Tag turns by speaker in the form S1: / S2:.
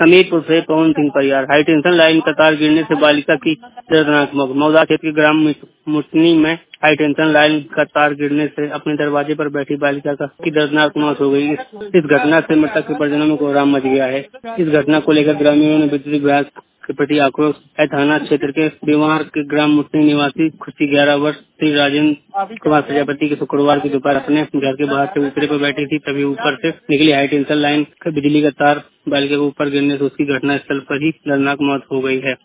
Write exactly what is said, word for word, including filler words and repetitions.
S1: हमीरपुर से Pawan Singh Pariyar. High tension line का तार गिरने से बालिका की दर्दनाक मौत। मौदा क्षेत्र के ग्राम मुटनी में हाई टेंशन लाइन का तार गिरने से अपने दरवाजे पर बैठी बालिका का की दर्दनाक मौत हो गई। इस, इस घटना से मृतक के परिजनों में कोहराम मच गया है। इस घटना को लेकर ग्रामीणों ने विद्युत विभाग के प्रति आक्रोश है। थाना क्षेत्र के बेवार के ग्राम मुटनी निवासी खुशी ग्यारह वर्ष श्री राजेंद्र कुमार प्रजापति के शुक्रवार की दोपहर अपने घर के बाहर से ऊपरे पर बैठी थी, तभी ऊपर से निकली हाई टेंशन लाइन का बिजली का तार बालिका के ऊपर गिरने से उसकी घटना स्थल पर ही दर्दनाक मौत हो गई है।